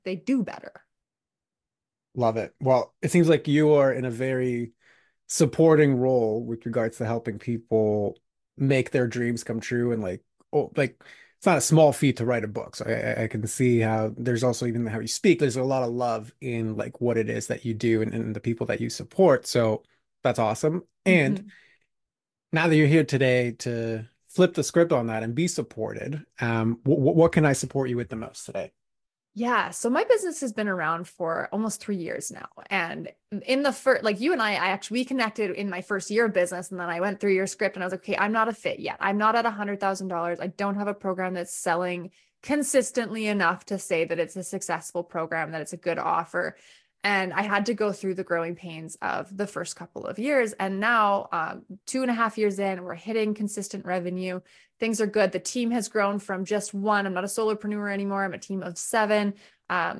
they do better. Love it. Well, it seems like you are in a very supporting role with regards to helping people make their dreams come true. And like, oh, like it's not a small feat to write a book. So I can see how there's also even how you speak. There's a lot of love in like what it is that you do and the people that you support. So that's awesome. And Mhm. now that you're here today to flip the script on that and be supported, what can I support you with the most today? Yeah, so my business has been around for almost 3 years now. And in the first, like you and I actually we connected in my first year of business. And then I went through your script and I was like, okay, I'm not a fit yet. I'm not at $100,000. I don't have a program that's selling consistently enough to say that it's a successful program, that it's a good offer. And I had to go through the growing pains of the first couple of years. And now, 2.5 years in, we're hitting consistent revenue. Things are good. The team has grown from just one. I'm not a solopreneur anymore. I'm a team of seven.